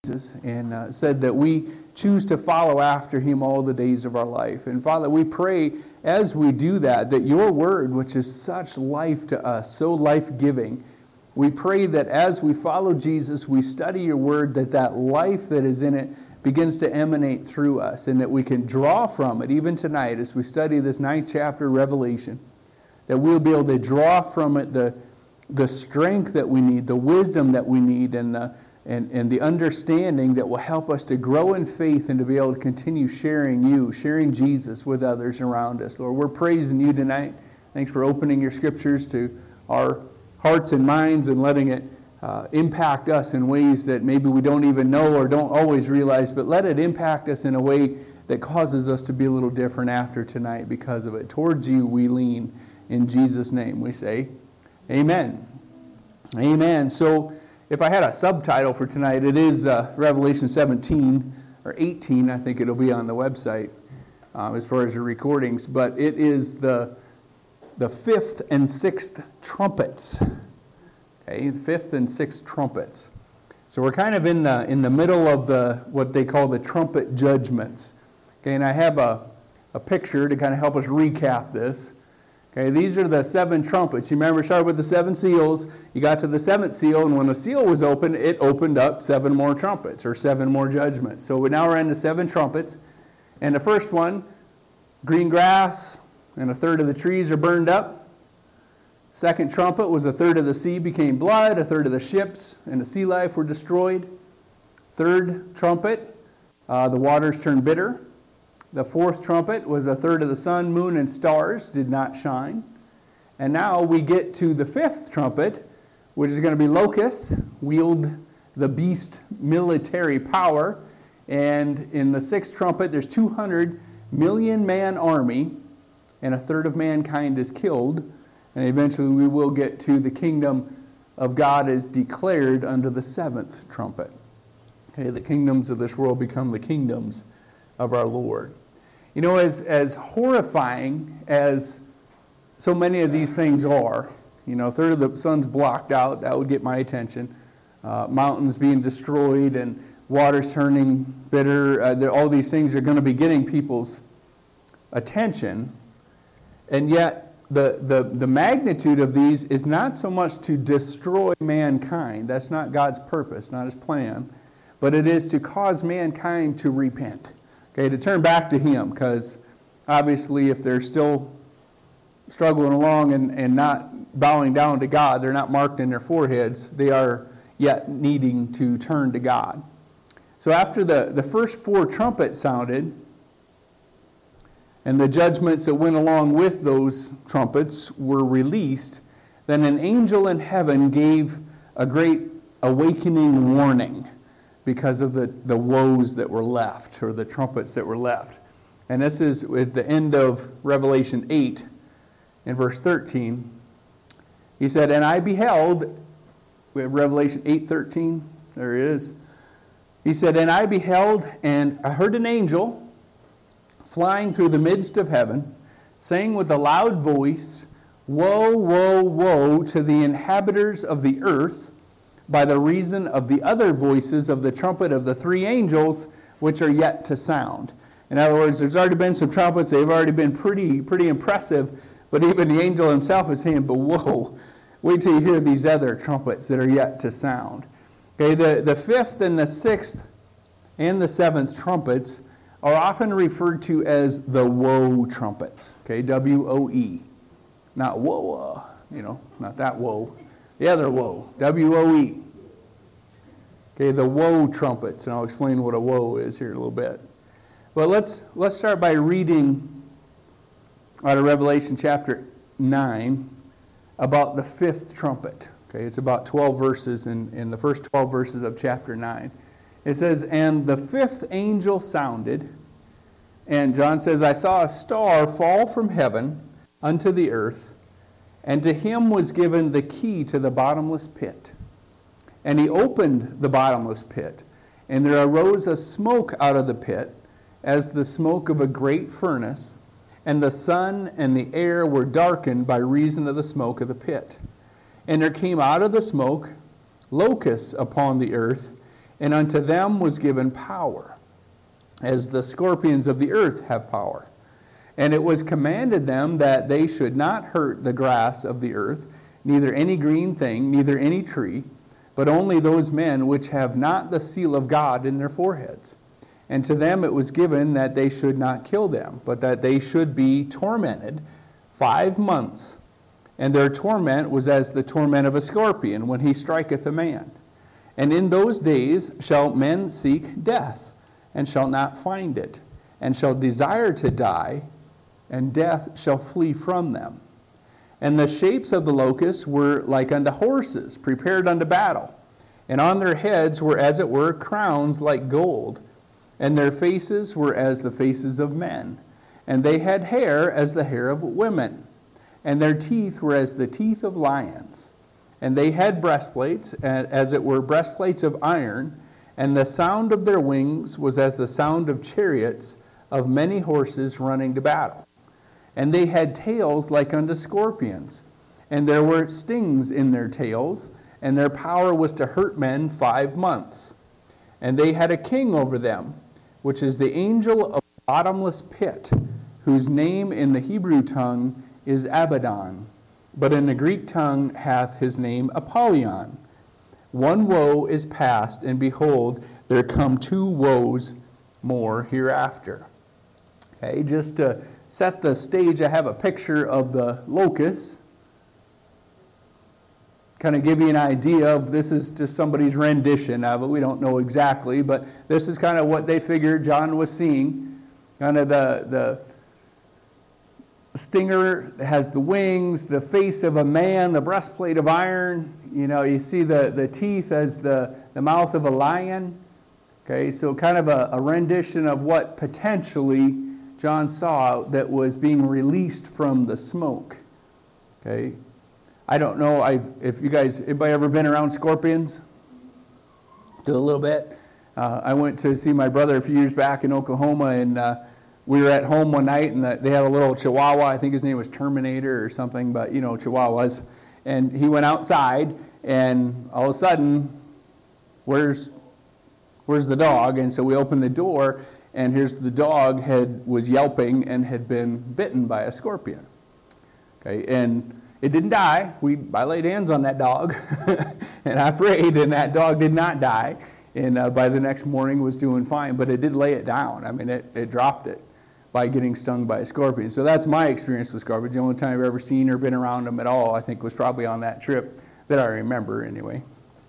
Jesus and said that we choose to follow after him all the days of our life. And Father, we pray as we do that, that your word, which is such life to us, so life-giving, we pray that as we follow Jesus, we study your word, that that life that is in it begins to emanate through us, and that we can draw from it, even tonight as we study this 9th chapter of Revelation, that we'll be able to draw from it the strength that we need, the wisdom that we need, and the understanding that will help us to grow in faith and to be able to continue sharing Jesus with others around us. Lord, we're praising you tonight. Thanks for opening your scriptures to our hearts and minds and letting it impact us in ways that maybe we don't even know or don't always realize, but let it impact us in a way that causes us to be a little different after tonight because of it. Towards you we lean. In Jesus' name we say, amen. Amen. So if I had a subtitle for tonight, it is Revelation 17 or 18, I think it'll be on the website as far as the recordings, but it is the fifth and sixth trumpets. Okay, the fifth and sixth trumpets. So we're kind of in the middle of what they call the trumpet judgments. Okay, and I have a picture to kind of help us recap this. Okay, these are the 7 trumpets. You remember, started with the 7 seals. You got to the 7th seal, and when the seal was opened, it opened up 7 more trumpets, or 7 more judgments. So now we're into 7 trumpets. And the first one, green grass, and a third of the trees are burned up. Second trumpet was a third of the sea became blood, a third of the ships and the sea life were destroyed. Third trumpet, the waters turned bitter. The fourth trumpet was a third of the sun, moon, and stars did not shine. And now we get to the fifth trumpet, which is going to be locusts, wield the beast military power. And in the sixth trumpet, there's 200 million man army, and a third of mankind is killed. And eventually we will get to the kingdom of God is declared under the seventh trumpet. Okay, the kingdoms of this world become the kingdoms of our Lord. You know, as horrifying as so many of these things are, you know, a third of the sun's blocked out, that would get my attention. Mountains being destroyed and waters turning bitter, all these things are going to be getting people's attention. And yet, the magnitude of these is not so much to destroy mankind. That's not God's purpose, not his plan. But it is to cause mankind to repent. Okay, to turn back to him, because obviously if they're still struggling along and not bowing down to God, they're not marked in their foreheads, they are yet needing to turn to God. So after the first 4 trumpets sounded, and the judgments that went along with those trumpets were released, then an angel in heaven gave a great awakening warning because of the woes that were left, or the trumpets that were left. And this is at the end of Revelation 8, in verse 13. He said, and I beheld, we have Revelation 8:13, there it is. He said, and I beheld, and I heard an angel flying through the midst of heaven, saying with a loud voice, woe, woe, woe to the inhabitants of the earth, by the reason of the other voices of the trumpet of the 3 angels, which are yet to sound. In other words, there's already been some trumpets. They've already been pretty impressive. But even the angel himself is saying, but whoa, wait till you hear these other trumpets that are yet to sound. Okay, the 5th and the 6th and the 7th trumpets are often referred to as the woe trumpets. Okay, W-O-E. Not whoa, not that woe. The other woe, W-O-E. Okay, the woe trumpets, and I'll explain what a woe is here in a little bit. But let's start by reading out of Revelation chapter 9 about the 5th trumpet. Okay, it's about 12 verses in the first 12 verses of chapter 9. It says, and the 5th angel sounded, and John says, I saw a star fall from heaven unto the earth, and to him was given the key to the bottomless pit. And he opened the bottomless pit, and there arose a smoke out of the pit, as the smoke of a great furnace, and the sun and the air were darkened by reason of the smoke of the pit. And there came out of the smoke locusts upon the earth, And unto them was given power, as the scorpions of the earth have power. And it was commanded them that they should not hurt the grass of the earth, neither any green thing, neither any tree, but only those men which have not the seal of God in their foreheads. And to them it was given that they should not kill them, but that they should be tormented 5 months. And their torment was as the torment of a scorpion when he striketh a man. And in those days shall men seek death, and shall not find it, and shall desire to die, and death shall flee from them. And the shapes of the locusts were like unto horses, prepared unto battle. And on their heads were as it were crowns like gold, and their faces were as the faces of men. And they had hair as the hair of women, and their teeth were as the teeth of lions. And they had breastplates, as it were breastplates of iron, and the sound of their wings was as the sound of chariots of many horses running to battle. And they had tails like unto scorpions, and there were stings in their tails, and their power was to hurt men 5 months. And they had a king over them, which is the angel of the bottomless pit, whose name in the Hebrew tongue is Abaddon, but in the Greek tongue hath his name Apollyon. One woe is past, and behold, there come 2 woes more hereafter. Okay, just to set the stage, I have a picture of the locusts. Kind of give you an idea of, this is just somebody's rendition of it. We don't know exactly, but this is kind of what they figured John was seeing. Kind of the stinger has the wings, the face of a man, the breastplate of iron. You know, you see the teeth as the mouth of a lion. Okay, so kind of a rendition of what potentially John saw that was being released from the smoke. Okay, I don't know if you guys, anybody ever been around scorpions? Do a little bit. I went to see my brother a few years back in Oklahoma, and we were at home one night, and they had a little chihuahua. I think his name was Terminator or something, but you know, chihuahuas. And he went outside, and all of a sudden, where's the dog? And so we opened the door, and here's the dog was yelping and had been bitten by a scorpion. Okay, and it didn't die. I laid hands on that dog, and I prayed, and that dog did not die. And by the next morning was doing fine, but it did lay it down. I mean, it dropped it by getting stung by a scorpion. So that's my experience with scorpions. The only time I've ever seen or been around them at all, I think, was probably on that trip that I remember anyway.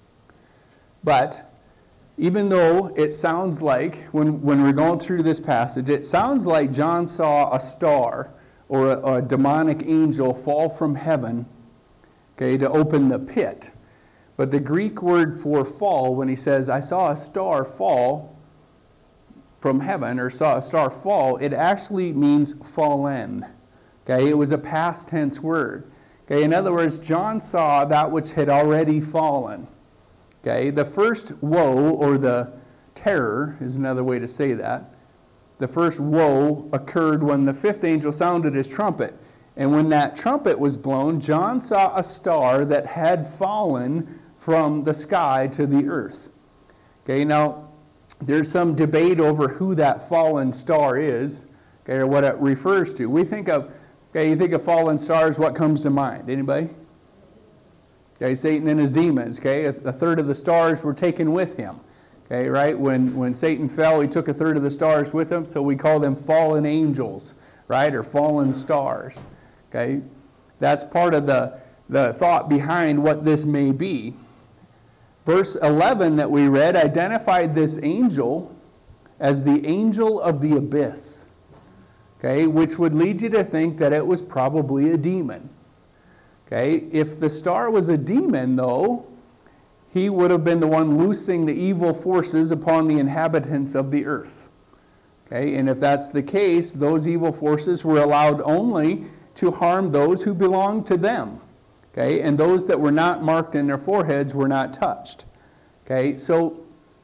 But even though it sounds like, when we're going through this passage, it sounds like John saw a star or a demonic angel fall from heaven, okay, to open the pit. But the Greek word for fall, when he says, I saw a star fall from heaven, or saw a star fall, it actually means fallen. Okay, it was a past tense word. Okay, in other words, John saw that which had already fallen. Okay, the first woe, or the terror, is another way to say that. The first woe occurred when the 5th angel sounded his trumpet. And when that trumpet was blown, John saw a star that had fallen from the sky to the earth. Okay, now, there's some debate over who that fallen star is, okay, or what it refers to. We think of, okay, you think of fallen stars, what comes to mind? Anybody? Okay, Satan and his demons, okay? A third of the stars were taken with him. Okay, right? When Satan fell, he took a third of the stars with him, so we call them fallen angels, right? Or fallen stars. Okay? That's part of the thought behind what this may be. Verse 11 that we read identified this angel as the angel of the abyss. Okay, which would lead you to think that it was probably a demon. Okay, if the star was a demon, though, he would have been the one loosing the evil forces upon the inhabitants of the earth. Okay, and if that's the case, those evil forces were allowed only to harm those who belonged to them. Okay, and those that were not marked in their foreheads were not touched. Okay, so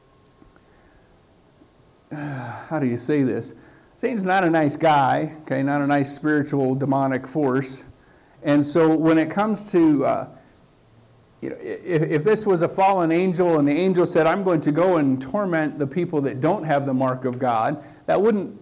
how do you say this? Satan's not a nice guy. Okay, not a nice spiritual demonic force. And so when it comes to if this was a fallen angel and the angel said, I'm going to go and torment the people that don't have the mark of God, that wouldn't,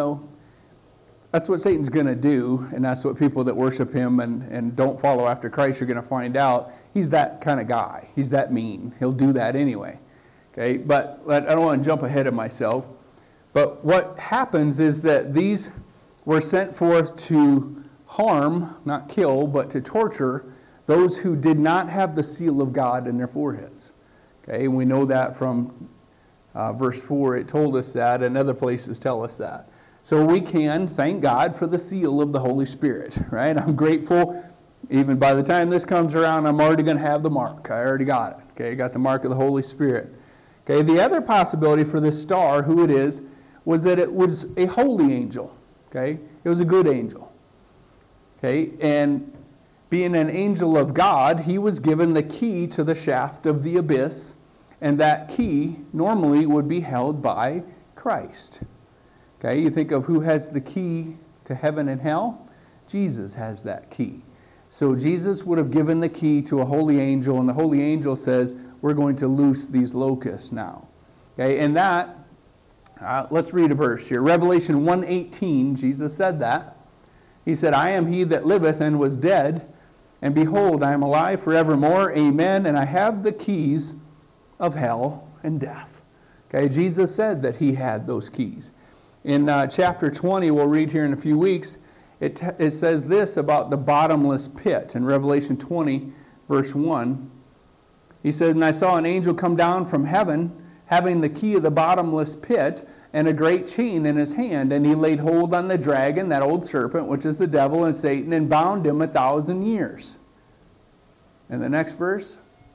that's what Satan's going to do, and that's what people that worship him and don't follow after Christ are going to find out. He's that kind of guy. He's that mean. He'll do that anyway. Okay, but I don't want to jump ahead of myself. But what happens is that these were sent forth to harm, not kill, but to torture those who did not have the seal of God in their foreheads. Okay, and we know that from verse 4. It told us that, and other places tell us that. So we can thank God for the seal of the Holy Spirit, right? I'm grateful. Even by the time this comes around, I'm already going to have the mark. I already got it. Okay, I got the mark of the Holy Spirit. Okay, the other possibility for this star, who it is, was that it was a holy angel. Okay, it was a good angel. Okay, and being an angel of God, he was given the key to the shaft of the abyss, and that key normally would be held by Christ. Okay, you think of who has the key to heaven and hell? Jesus has that key. So Jesus would have given the key to a holy angel, and the holy angel says, we're going to loose these locusts now. Okay, and that, let's read a verse here. Revelation 1:18, Jesus said that. He said, I am he that liveth and was dead, and behold, I am alive forevermore. Amen. And I have the keys of hell and death. Okay, Jesus said that he had those keys. In chapter 20, we'll read here in a few weeks, it says this about the bottomless pit. In Revelation 20, verse 1, he says, and I saw an angel come down from heaven, having the key of the bottomless pit, and a great chain in his hand. And he laid hold on the dragon, that old serpent, which is the devil and Satan, and bound him 1,000 years. And the next verse,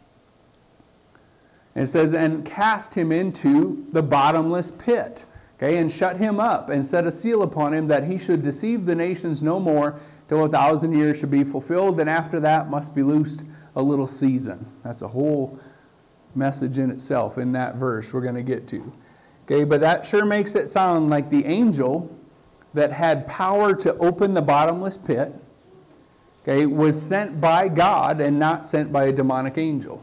it says, and cast him into the bottomless pit. Okay, and shut him up, and set a seal upon him, that he should deceive the nations no more, till 1,000 years should be fulfilled, and after that must be loosed a little season. That's a whole message in itself in that verse we're going to get to. Okay, but that sure makes it sound like the angel that had power to open the bottomless pit, okay, was sent by God and not sent by a demonic angel.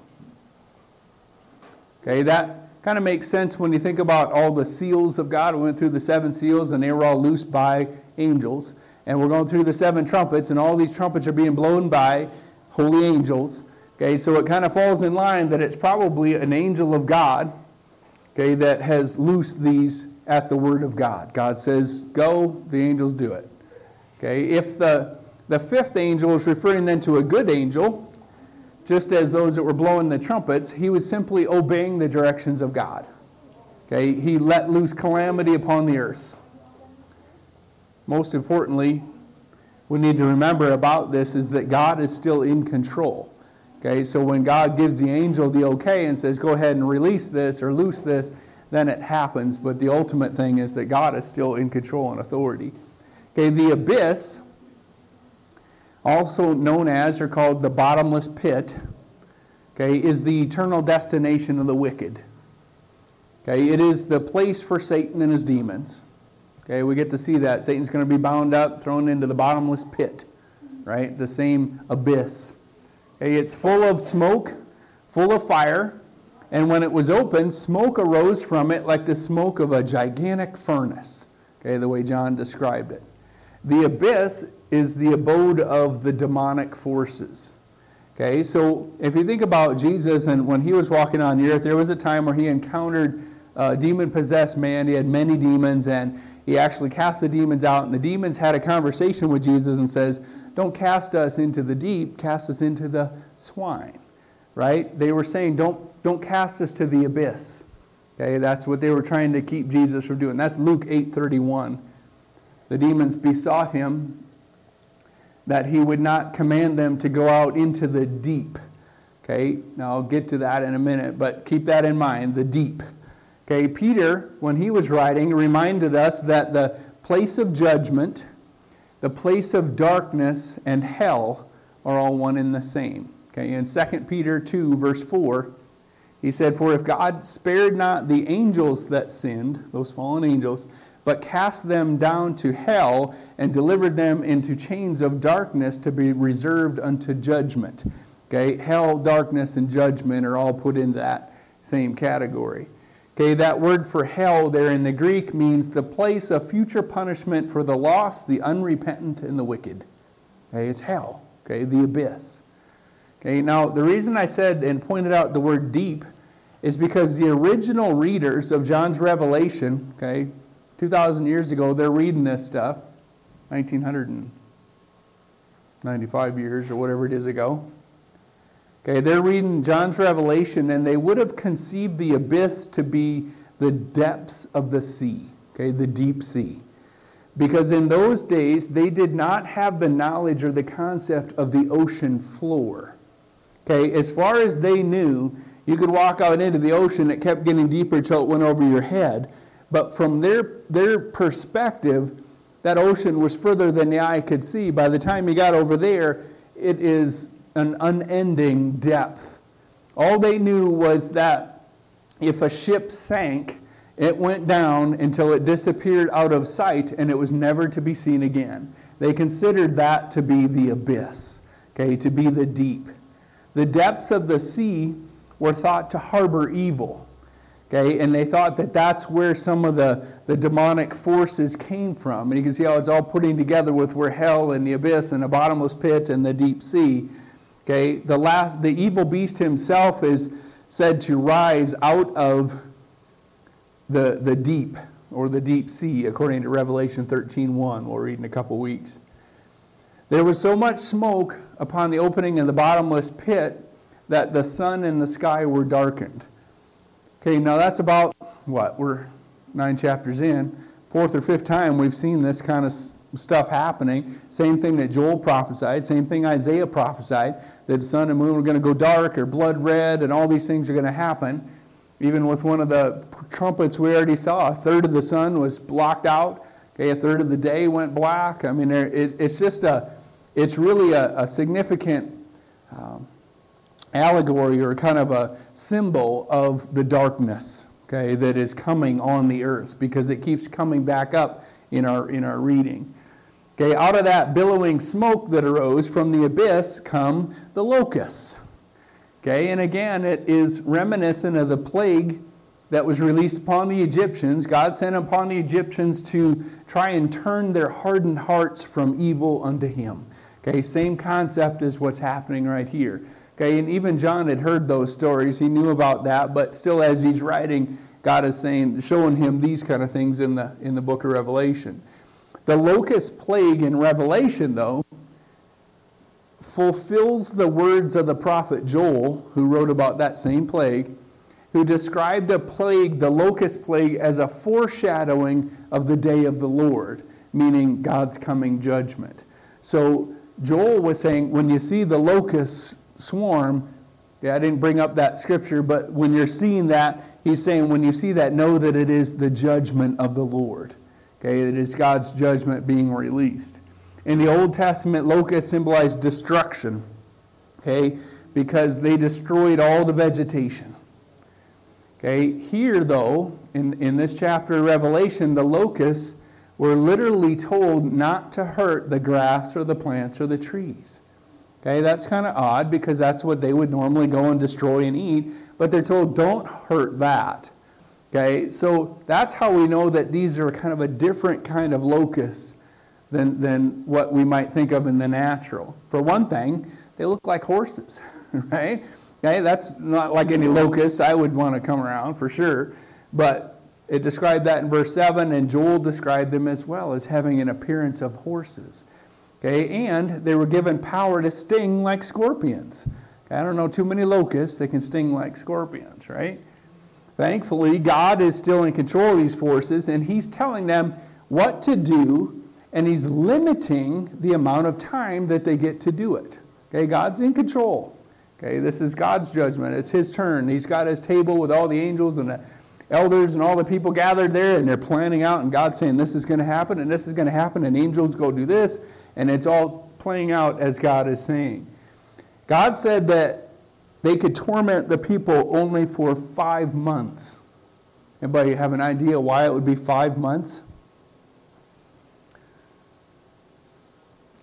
Okay, that kind of makes sense when you think about all the seals of God. We went through the 7 seals, and they were all loosed by angels. And we're going through the 7 trumpets, and all these trumpets are being blown by holy angels. Okay, so it kind of falls in line that it's probably an angel of God, okay, that has loosed these at the word of God. God says, go, the angels do it. Okay, if the 5th angel is referring then to a good angel, just as those that were blowing the trumpets, he was simply obeying the directions of God. Okay, he let loose calamity upon the earth. Most importantly, we need to remember about this is that God is still in control. Okay, so when God gives the angel the okay and says, go ahead and release this or loose this, then it happens. But the ultimate thing is that God is still in control and authority. Okay, the abyss, also known as or called the bottomless pit, okay, is the eternal destination of the wicked. Okay, it is the place for Satan and his demons. Okay, we get to see that. Satan's going to be bound up, thrown into the bottomless pit, right? The same abyss. Okay, it's full of smoke, full of fire, and when it was opened, smoke arose from it like the smoke of a gigantic furnace. Okay, the way John described it. The abyss is the abode of the demonic forces. Okay, so if you think about Jesus and when he was walking on the earth, there was a time where he encountered a demon-possessed man. He had many demons, and he actually cast the demons out, and the demons had a conversation with Jesus and says, don't cast us into the deep, cast us into the swine. Right? They were saying, don't cast us to the abyss. Okay, that's what they were trying to keep Jesus from doing. That's Luke 8:31. The demons besought him that he would not command them to go out into the deep. Okay, now I'll get to that in a minute, but keep that in mind, the deep. Okay, Peter, when he was writing, reminded us that the place of judgment, the place of darkness, and hell are all one and the same. Okay, in 2 Peter 2, verse 4, he said, for if God spared not the angels that sinned, those fallen angels, but cast them down to hell and delivered them into chains of darkness to be reserved unto judgment. Okay, hell, darkness, and judgment are all put into that same category. Okay, that word for hell there in the Greek means the place of future punishment for the lost, the unrepentant, and the wicked. Okay, it's hell. Okay, the abyss. Okay, now the reason I said and pointed out the word deep is because the original readers of John's Revelation, okay, 2,000 years ago, they're reading this stuff, 1995 years or whatever it is ago. Okay, they're reading John's Revelation, and they would have conceived the abyss to be the depths of the sea, okay, the deep sea. Because in those days, they did not have the knowledge or the concept of the ocean floor. Okay, as far as they knew, you could walk out into the ocean, it kept getting deeper until it went over your head. But from their perspective, that ocean was further than the eye could see. By the time you got over there, it is an unending depth. All they knew was that if a ship sank, it went down until it disappeared out of sight and it was never to be seen again. They considered that to be the abyss, okay, to be the deep. The depths of the sea were thought to harbor evil, okay, and they thought that that's where some of the demonic forces came from. And you can see how it's all putting together with where hell and the abyss and the bottomless pit and the deep sea. Okay, the evil beast himself is said to rise out of the deep, or the deep sea, according to Revelation 13:1. We'll read in a couple weeks. There was so much smoke upon the opening of the bottomless pit that the sun and the sky were darkened. Okay, now that's about, what, we're 9 chapters in. 4th or 5th time we've seen this kind of stuff happening. Same thing that Joel prophesied, same thing Isaiah prophesied, that the sun and moon were going to go dark or blood red, and all these things are going to happen. Even with one of the trumpets we already saw, a third of the sun was blocked out. Okay, a third of the day went black. I mean, it's really a significant allegory, or kind of a symbol of the darkness, okay, that is coming on the earth, because it keeps coming back up in our reading. Okay, out of that billowing smoke that arose from the abyss come the locusts. Okay, and again, it is reminiscent of the plague that was released upon the Egyptians. God sent upon the Egyptians to try and turn their hardened hearts from evil unto Him. Okay, same concept as what's happening right here. Okay, and even John had heard those stories. He knew about that, but still, as he's writing, God is showing him these kind of things in the book of Revelation. The locust plague in Revelation, though, fulfills the words of the prophet Joel, who wrote about that same plague, who described the plague, the locust plague, as a foreshadowing of the day of the Lord, meaning God's coming judgment. So Joel was saying, when you see the locust swarm, I didn't bring up that scripture, but when you're seeing that, he's saying, when you see that, know that it is the judgment of the Lord. Okay, it is God's judgment being released. In the Old Testament, locusts symbolized destruction, okay, because they destroyed all the vegetation. Okay, here though, in this chapter of Revelation, the locusts were literally told not to hurt the grass or the plants or the trees. Okay, that's kind of odd, because that's what they would normally go and destroy and eat, but they're told don't hurt that. Okay, so that's how we know that these are kind of a different kind of locusts than what we might think of in the natural. For one thing, they look like horses, right? Okay, that's not like any locusts I would want to come around for sure, but it described that in verse 7, and Joel described them as well as having an appearance of horses. Okay, and they were given power to sting like scorpions. Okay, I don't know too many locusts that can sting like scorpions, right? Thankfully, God is still in control of these forces, and He's telling them what to do, and He's limiting the amount of time that they get to do it. Okay, God's in control. Okay, this is God's judgment. It's His turn. He's got His table with all the angels and the elders and all the people gathered there, and they're planning out, and God's saying this is going to happen, and this is going to happen, and angels go do this, and it's all playing out as God is saying. God said that they could torment the people only for 5 months. Anybody have an idea why it would be 5 months?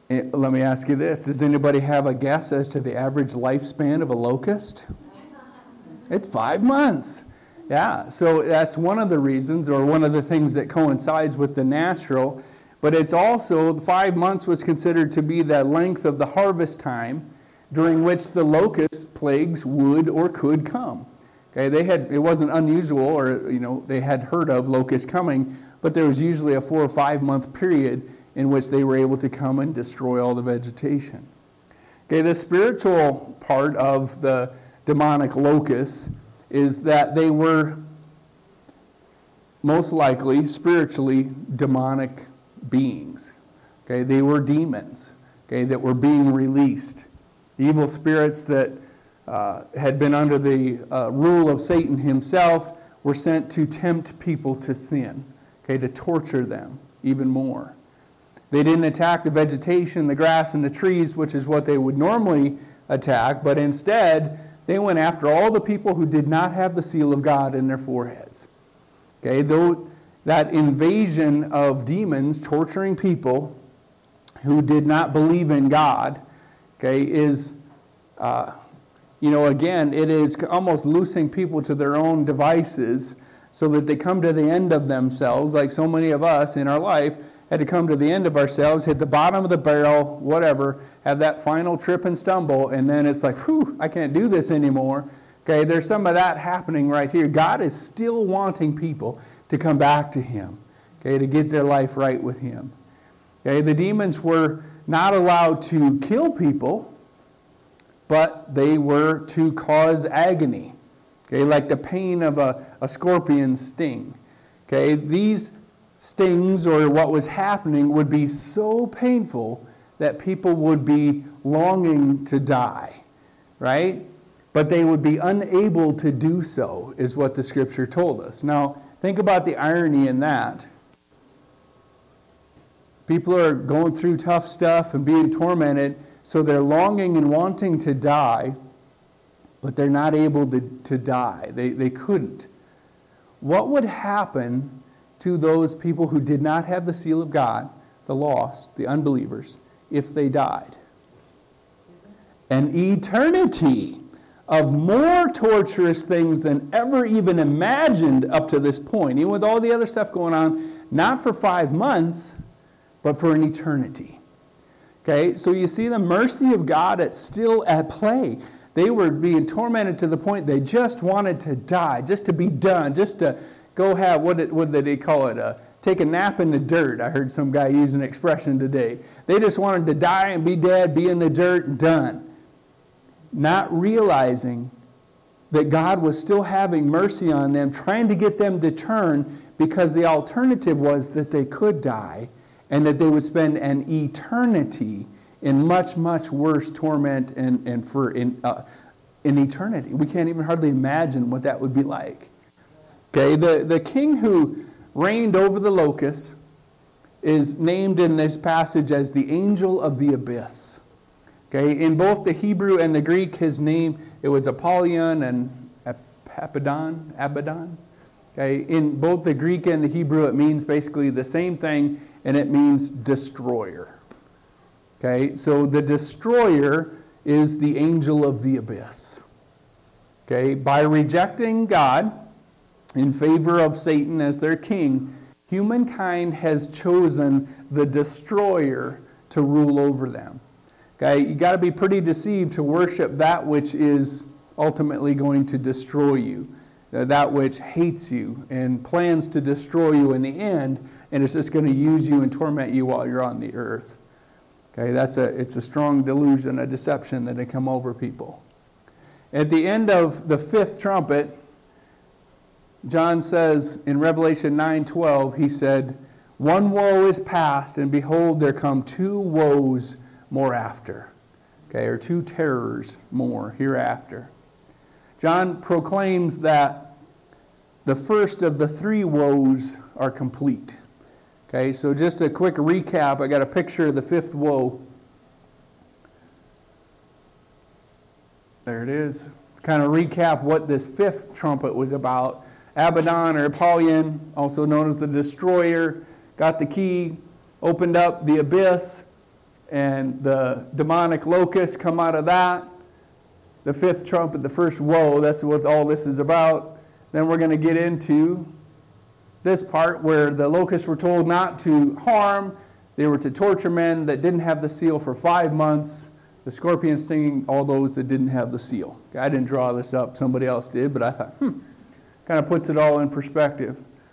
Let me ask you this. Does anybody have a guess as to the average lifespan of a locust? It's 5 months. Yeah, so that's one of the reasons, or one of the things that coincides with the natural. But it's also, 5 months was considered to be the length of the harvest time during which the locust plagues would or could come. Okay, it wasn't unusual, or they had heard of locusts coming, but there was usually a 4 or 5 month period in which they were able to come and destroy all the vegetation. Okay, the spiritual part of the demonic locusts is that they were most likely spiritually demonic beings. Okay, they were demons, okay, that were being released. Evil spirits that had been under the rule of Satan himself were sent to tempt people to sin, okay, to torture them even more. They didn't attack the vegetation, the grass, and the trees, which is what they would normally attack, but instead they went after all the people who did not have the seal of God in their foreheads. Okay, though that invasion of demons torturing people who did not believe in God, okay, is, again, it is almost loosing people to their own devices so that they come to the end of themselves, like so many of us in our life had to come to the end of ourselves, hit the bottom of the barrel, whatever, have that final trip and stumble, and then it's like, whew, I can't do this anymore. Okay, there's some of that happening right here. God is still wanting people to come back to Him, okay, to get their life right with Him. Okay, the demons were not allowed to kill people, but they were to cause agony, okay, like the pain of a scorpion's sting. Okay, these stings, or what was happening, would be so painful that people would be longing to die, right? But they would be unable to do so, is what the Scripture told us. Now, think about the irony in that. People are going through tough stuff and being tormented, so they're longing and wanting to die, but they're not able to die. They couldn't. What would happen to those people who did not have the seal of God, the lost, the unbelievers, if they died? An eternity of more torturous things than ever even imagined up to this point, even with all the other stuff going on, not for 5 months, but for an eternity. Okay, so you see the mercy of God, it's still at play. They were being tormented to the point they just wanted to die, just to be done, just to go have, what did they call it? Take a nap in the dirt. I heard some guy use an expression today. They just wanted to die and be dead, be in the dirt, done. Not realizing that God was still having mercy on them, trying to get them to turn, because the alternative was that they could die and that they would spend an eternity in much, much worse torment and for in eternity. We can't even hardly imagine what that would be like. Okay, the king who reigned over the locusts is named in this passage as the angel of the abyss. Okay, in both the Hebrew and the Greek, his name, it was Apollyon and Abaddon. Okay, in both the Greek and the Hebrew, it means basically the same thing, and it means destroyer. Okay, so the destroyer is the angel of the abyss. Okay, by rejecting God in favor of Satan as their king, humankind has chosen the destroyer to rule over them. Okay, you got to be pretty deceived to worship that which is ultimately going to destroy you, that which hates you and plans to destroy you in the end, and it's just going to use you and torment you while you're on the earth. Okay, it's a strong delusion, a deception that had come over people. At the end of the fifth trumpet, John says in Revelation 9:12, he said, "One woe is past, and behold, there come 2 woes more after." Okay, or 2 terrors more hereafter. John proclaims that the first of the 3 woes are complete. Okay, so just a quick recap. I got a picture of the 5th woe. There it is. Kind of recap what this 5th trumpet was about. Abaddon or Apollyon, also known as the destroyer, got the key, opened up the abyss, and the demonic locusts come out of that. The fifth trumpet, the first woe, that's what all this is about. Then we're going to get into this part where the locusts were told not to harm. They were to torture men that didn't have the seal for 5 months. The scorpion stinging all those that didn't have the seal. I didn't draw this up, somebody else did, but I thought, kind of puts it all in perspective.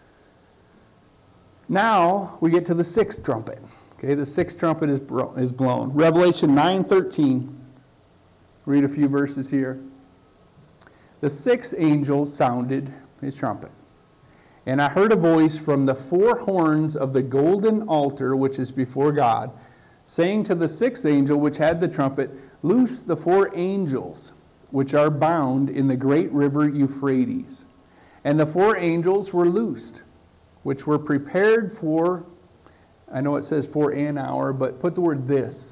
Now we get to the sixth trumpet. Okay, the sixth trumpet is blown. Revelation 9:13. Read a few verses here. The sixth angel sounded his trumpet. And I heard a voice from the four horns of the golden altar which is before God, saying to the sixth angel which had the trumpet, Loose the four angels which are bound in the great river Euphrates. And the four angels were loosed, which were prepared for, I know it says for an hour, but put the word this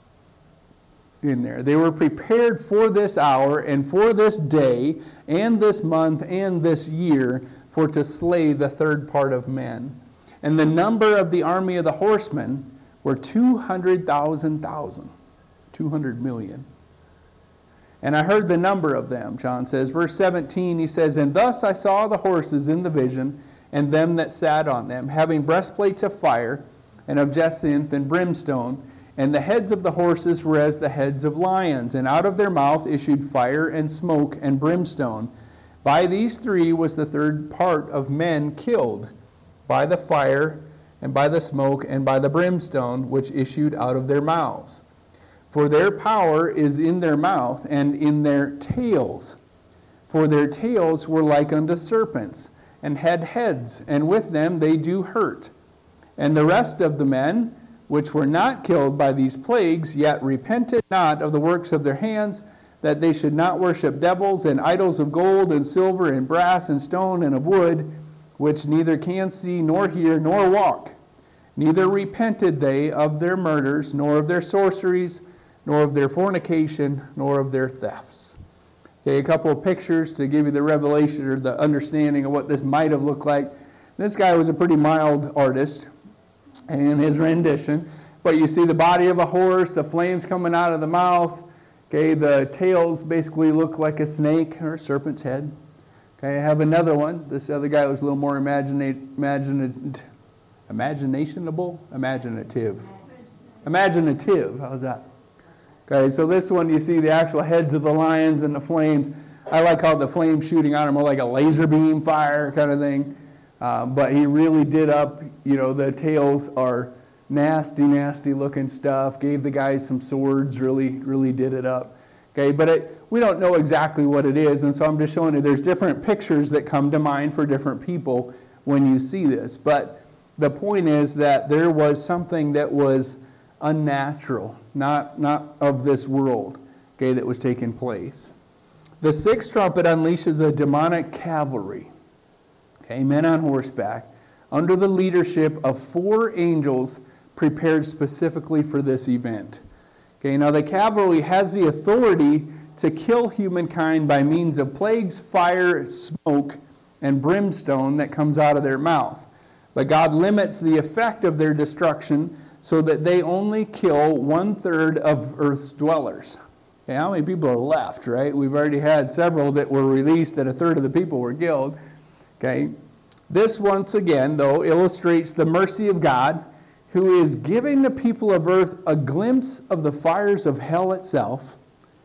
in there. They were prepared for this hour and for this day and this month and this year for to slay the third part of men. And the number of the army of the horsemen were 200,000, 200 million. And I heard the number of them, John says. Verse 17, he says, And thus I saw the horses in the vision, and them that sat on them, having breastplates of fire, and of jacinth and brimstone, and the heads of the horses were as the heads of lions, and out of their mouth issued fire and smoke and brimstone. By these three was the third part of men killed, by the fire, and by the smoke, and by the brimstone, which issued out of their mouths. For their power is in their mouth, and in their tails. For their tails were like unto serpents, and had heads, and with them they do hurt. And the rest of the men, which were not killed by these plagues, yet repented not of the works of their hands, that they should not worship devils and idols of gold and silver and brass and stone and of wood, which neither can see nor hear nor walk. Neither repented they of their murders, nor of their sorceries, nor of their fornication, nor of their thefts. Okay, a couple of pictures to give you the revelation or the understanding of what this might have looked like. This guy was a pretty mild artist in his rendition, but you see the body of a horse, the flames coming out of the mouth. Okay, the tails basically look like a snake or a serpent's head. Okay, I have another one. This other guy was a little more imaginative. How's that? Okay, so this one you see the actual heads of the lions and the flames. I like how the flames shooting out are more like a laser beam fire kind of thing. But he really did up, the tails are nasty, nasty looking stuff. Gave the guys some swords, really did it up. Okay, but we don't know exactly what it is, and so I'm just showing you there's different pictures that come to mind for different people when you see this. But the point is that there was something that was unnatural, not of this world, okay, that was taking place. The sixth trumpet unleashes a demonic cavalry. Okay, men on horseback, under the leadership of four angels prepared specifically for this event. Okay, now the cavalry has the authority to kill humankind by means of plagues, fire, smoke, and brimstone that comes out of their mouth. But God limits the effect of their destruction so that they only kill 1/3 of Earth's dwellers. Okay, how many people are left, right? We've already had several that were released that 1/3 of the people were killed. Okay, this once again, though, illustrates the mercy of God, who is giving the people of earth a glimpse of the fires of hell itself,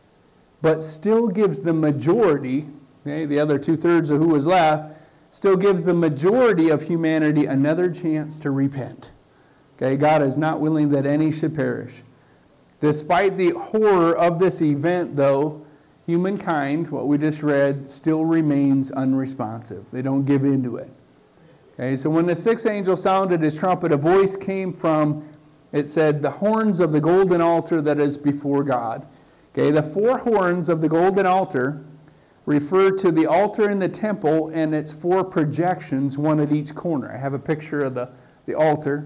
but still gives the majority, okay, the other 2/3 of who was left, still gives the majority of humanity another chance to repent. Okay, God is not willing that any should perish. Despite the horror of this event, though, humankind, what we just read, still remains unresponsive. They don't give in to it. Okay, so when the sixth angel sounded his trumpet, a voice came from, it said, the horns of the golden altar that is before God. Okay, the four horns of the golden altar refer to the altar in the temple and its four projections, one at each corner. I have a picture of the altar.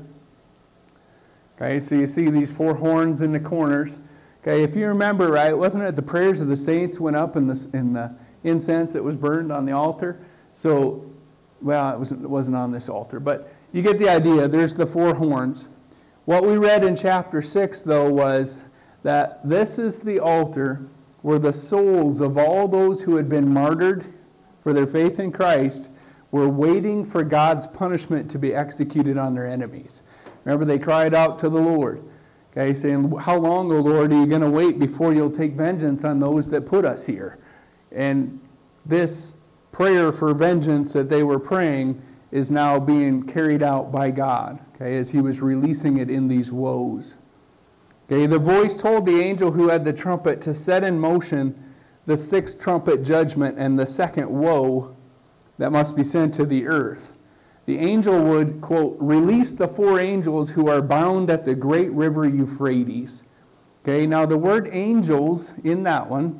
Okay, so you see these four horns in the corners. Okay, if you remember right, wasn't it the prayers of the saints went up in the incense that was burned on the altar? So, well, it wasn't on this altar, but you get the idea. There's the four horns. What we read in chapter 6, though, was that this is the altar where the souls of all those who had been martyred for their faith in Christ were waiting for God's punishment to be executed on their enemies. Remember, they cried out to the Lord, okay, saying, "How long, O Lord, are you going to wait before you'll take vengeance on those that put us here?" And this prayer for vengeance that they were praying is now being carried out by God, okay, as he was releasing it in these woes. Okay, the voice told the angel who had the trumpet to set in motion the sixth trumpet judgment and the second woe that must be sent to the earth. The angel would, quote, release the 4 angels who are bound at the great river Euphrates. Okay, now the word angels in that one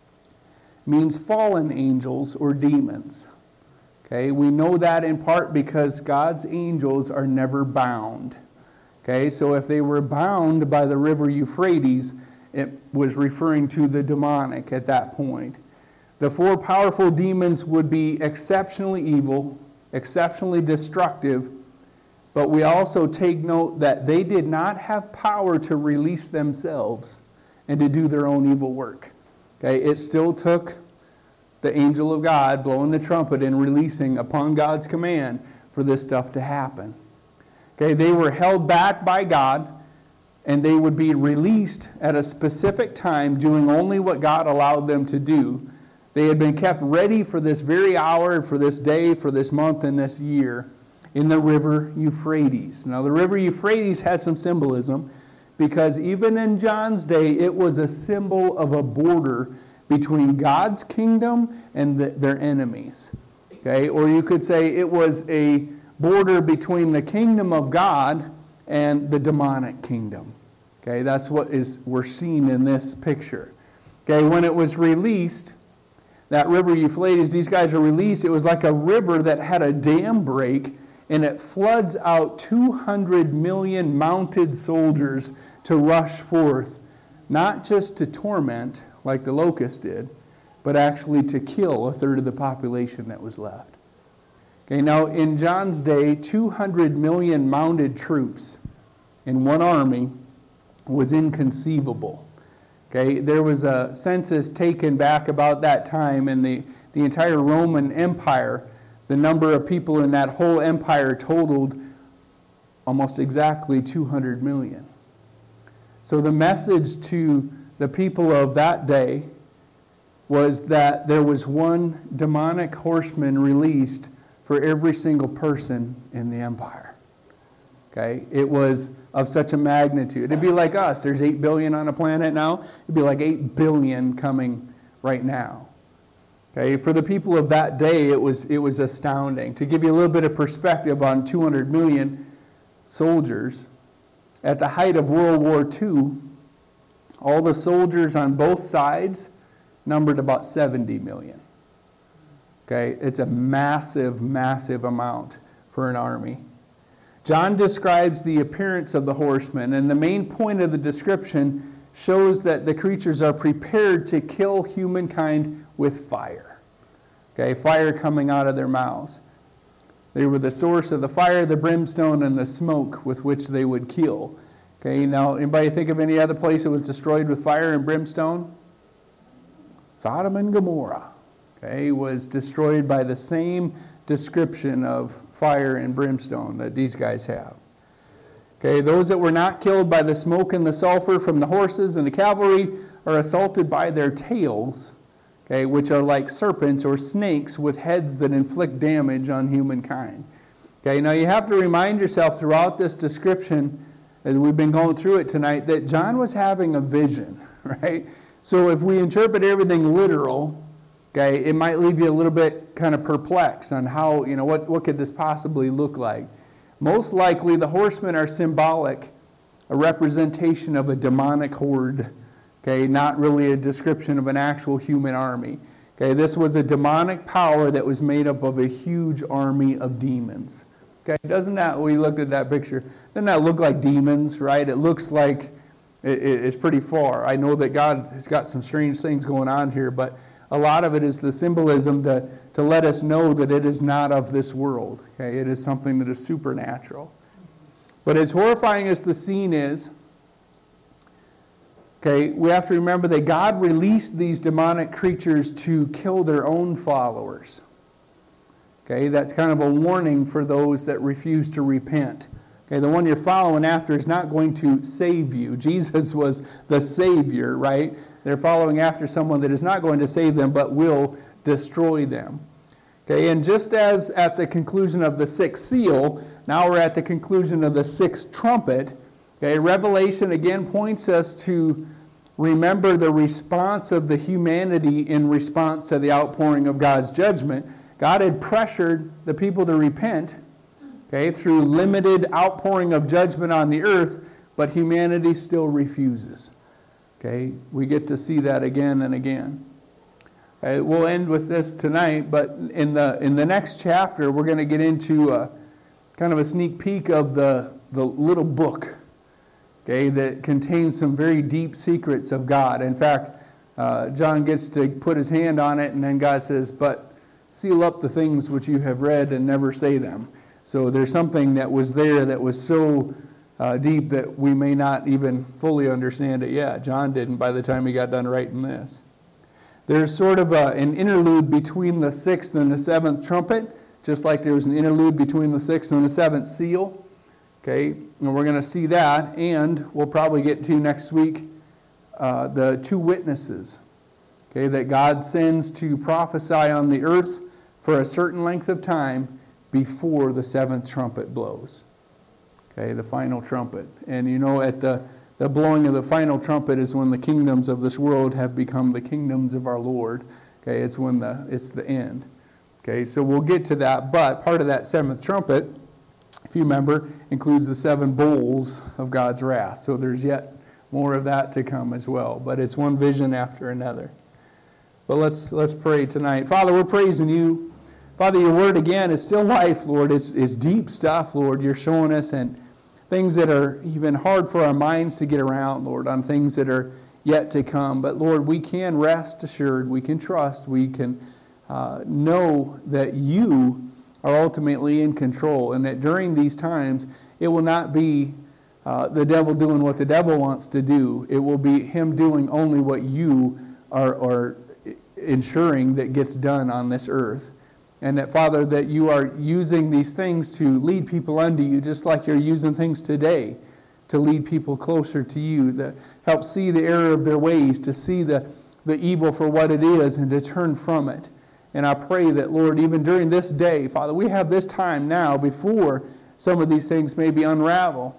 means fallen angels or demons. Okay, we know that in part because God's angels are never bound. Okay, so if they were bound by the river Euphrates, it was referring to the demonic at that point. The 4 powerful demons would be exceptionally evil, exceptionally destructive, but we also take note that they did not have power to release themselves and to do their own evil work. Okay, it still took the angel of God blowing the trumpet and releasing upon God's command for this stuff to happen. Okay, they were held back by God, and they would be released at a specific time, doing only what God allowed them to do. They had been kept ready for this very hour, for this day, for this month, and this year in the river Euphrates. Now, the river Euphrates has some symbolism, because even in John's day, it was a symbol of a border between God's kingdom and their enemies. Okay, or you could say it was a border between the kingdom of God and the demonic kingdom. Okay, that's what we're seeing in this picture. Okay, when it was released, that river Euphrates, these guys are released, it was like a river that had a dam break, and it floods out 200 million mounted soldiers to rush forth, not just to torment, like the locusts did, but actually to kill a third of the population that was left. Okay, now in John's day, 200 million mounted troops in one army was inconceivable. Okay, there was a census taken back about that time, and the entire Roman Empire, the number of people in that whole empire totaled almost exactly 200 million. So the message to the people of that day was that there was one demonic horseman released for every single person in the empire. Okay? It was of such a magnitude. It'd be like us. There's 8 billion on a planet now. It'd be like 8 billion coming right now. Okay? For the people of that day, it was astounding. To give you a little bit of perspective on 200 million soldiers, at the height of World War II, all the soldiers on both sides numbered about 70 million. Okay, it's a massive, massive amount for an army. John describes the appearance of the horsemen, and the main point of the description shows that the creatures are prepared to kill humankind with fire. Okay, fire coming out of their mouths. They were the source of the fire, the brimstone, and the smoke with which they would kill. Okay, now, anybody think of any other place that was destroyed with fire and brimstone? Sodom and Gomorrah, okay, was destroyed by the same description of fire and brimstone that these guys have. Okay, those that were not killed by the smoke and the sulfur from the horses and the cavalry are assaulted by their tails, okay, which are like serpents or snakes with heads that inflict damage on humankind. Okay, now you have to remind yourself throughout this description, as we've been going through it tonight, that John was having a vision, right? So if we interpret everything literal, okay, it might leave you a little bit kind of perplexed on how, what could this possibly look like? Most likely the horsemen are symbolic, a representation of a demonic horde, okay, not really a description of an actual human army. Okay, this was a demonic power that was made up of a huge army of demons. Okay, doesn't that, we looked at that picture, doesn't that look like demons, right? It looks like it's pretty far. I know that God has got some strange things going on here, but a lot of it is the symbolism to let us know that it is not of this world. Okay, it is something that is supernatural. But as horrifying as the scene is, okay, we have to remember that God released these demonic creatures to kill their own followers. Okay, that's kind of a warning for those that refuse to repent. Okay, the one you're following after is not going to save you. Jesus was the Savior, right? They're following after someone that is not going to save them, but will destroy them. Okay, and just as at the conclusion of the sixth seal, now we're at the conclusion of the sixth trumpet. Okay, Revelation again points us to remember the response of the humanity in response to the outpouring of God's judgment. God had pressured the people to repent, okay, through limited outpouring of judgment on the earth, but humanity still refuses. Okay, we get to see that again and again. Okay, we'll end with this tonight, but in the next chapter, we're going to get into kind of a sneak peek of the little book, okay, that contains some very deep secrets of God. In fact, John gets to put his hand on it, and then God says, "But seal up the things which you have read and never say them." So there's something that was there that was so deep that we may not even fully understand it yet. John didn't by the time he got done writing this. There's sort of an interlude between the sixth and the seventh trumpet, just like there was an interlude between the sixth and the seventh seal. Okay, and we're going to see that, and we'll probably get to next week the two witnesses, okay, that God sends to prophesy on the earth for a certain length of time before the seventh trumpet blows. Okay, the final trumpet. And you know, at the blowing of the final trumpet is when the kingdoms of this world have become the kingdoms of our Lord. Okay, it's when it's the end. Okay, so we'll get to that, but part of that seventh trumpet, if you remember, includes the seven bowls of God's wrath. So there's yet more of that to come as well. But it's one vision after another. But let's pray tonight. Father, we're praising you. Father, your word again is still life, Lord. It's deep stuff, Lord, you're showing us, and things that are even hard for our minds to get around, Lord, on things that are yet to come. But Lord, we can rest assured, we can trust, we can know that you are ultimately in control, and that during these times, it will not be the devil doing what the devil wants to do. It will be him doing only what you are ensuring that gets done on this earth. And that, Father, that you are using these things to lead people unto you, just like you're using things today to lead people closer to you, to help see the error of their ways, to see the evil for what it is, and to turn from it. And I pray that, Lord, even during this day, Father, we have this time now before some of these things maybe unravel.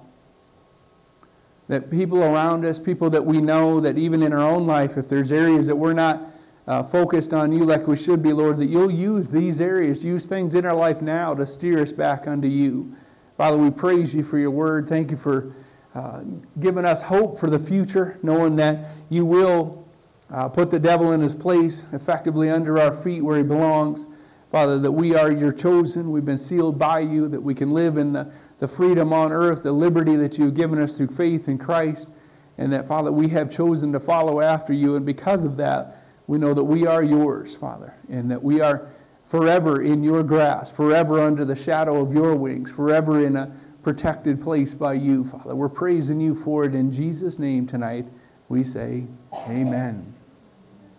That people around us, people that we know, that even in our own life, if there's areas that we're not focused on you like we should be, Lord, that you'll use these areas, use things in our life now to steer us back unto you. Father, we praise you for your word. Thank you for giving us hope for the future, knowing that you will put the devil in his place effectively under our feet where he belongs. Father, that we are your chosen, we've been sealed by you, that we can live in the freedom on earth, the liberty that you've given us through faith in Christ, and that, Father, we have chosen to follow after you, and because of that, we know that we are yours, Father, and that we are forever in your grasp, forever under the shadow of your wings, forever in a protected place by you, Father. We're praising you for it in Jesus' name tonight. We say, amen.